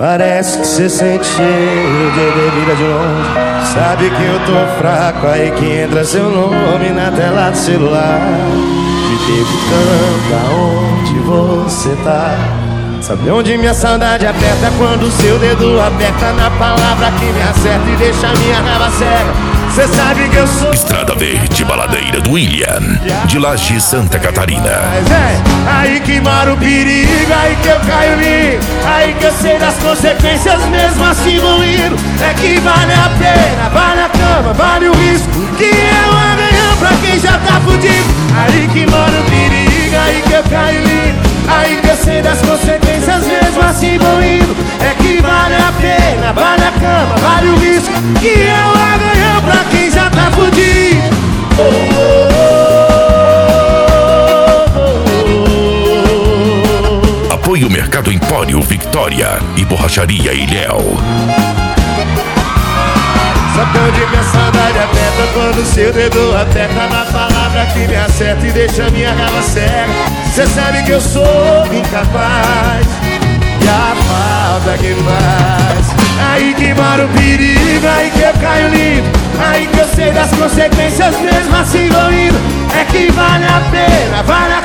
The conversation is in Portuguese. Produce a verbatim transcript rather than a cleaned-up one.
Parece que cê sente cheiro de bebida de longe. Sabe que eu tô fraco, aí que entra seu nome na tela do celular. Me perguntando aonde você tá. Sabe onde minha saudade aperta? Quando seu dedo aperta na palavra que me acerta e deixa minha raiva cega. Cê sabe que eu sou Estrada Verde, Baladeira do William, de Laje, Santa Catarina. Mas é aí que mora o perigo, aí que eu caio lindo, aí que eu sei das consequências mesmo assim vou indo. É que vale a pena, vale a cama, vale o risco, que é o amanhã pra quem já tá fudido. Aí que mora o perigo, aí que eu caio lindo, aí que eu sei das consequências mesmo assim vou indo. É que vale a pena, vale a cama, vale o risco, que é o amanhã pra quem já tá fudido. Oh, oh, oh. Apoio Mercado Empório Victoria e Borracharia Ilhéu. Sabe onde minha saudade aperta? Quando seu dedo aperta na palavra que me acerta e deixa minha raiva cega. Cê sabe que eu sou incapaz e a falta que faz. Aí que mora o perigo, aí que eu caio limpo, aí que eu sei das consequências mesmo assim vou indo. É que vale a pena, vale a